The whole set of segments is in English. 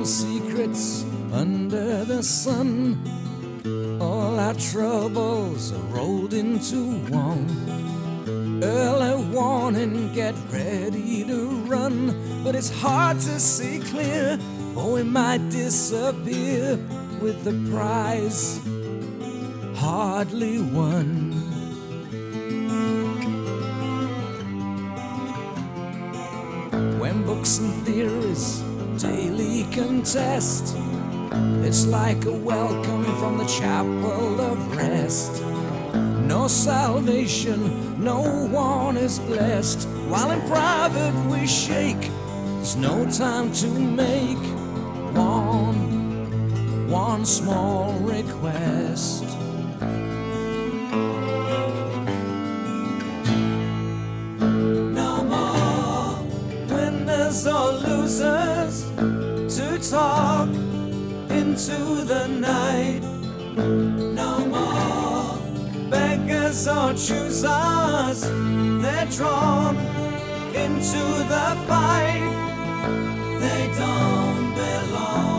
no secrets under the sun. All our troubles are rolled into one. Early warning, get ready to run. But it's hard to see clear, for we might disappear with the prize hardly won. When books and theories daily contest, it's like a welcome from the chapel of rest. No salvation, no one is blessed. While in private we shake, there's no time to make one small request. No more winners or losers to talk into the night. No more beggars or choosers, they're drawn into the fight. They don't belong.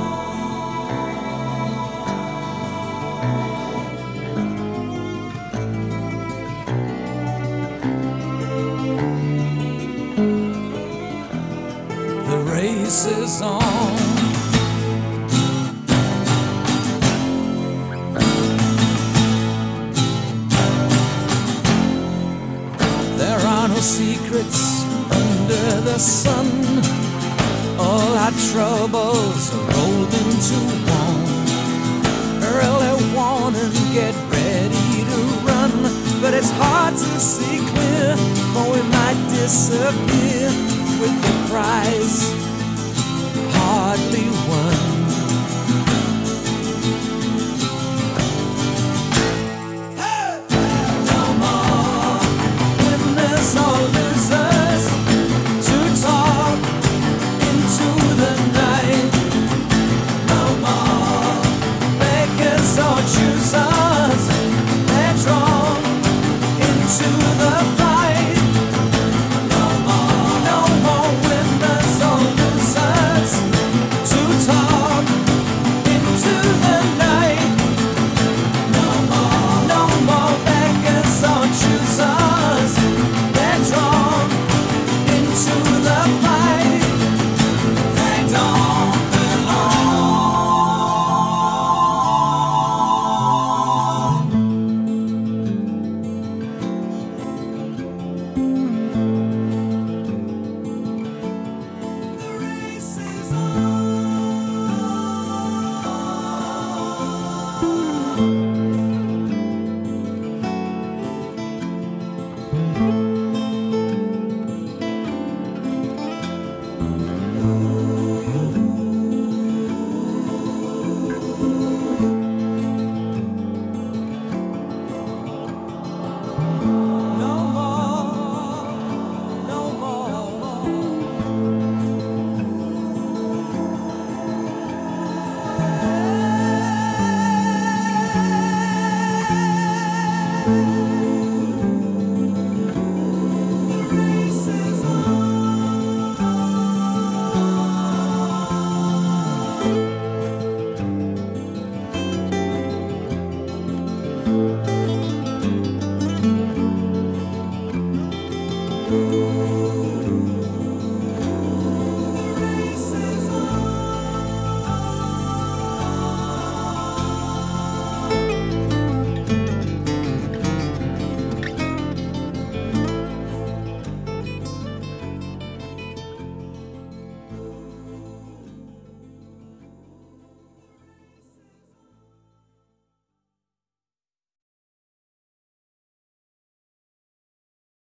The race is on. No secrets under the sun. All our troubles are rolled into one. Early warning, get ready to run. But it's hard to see clear, for we might disappear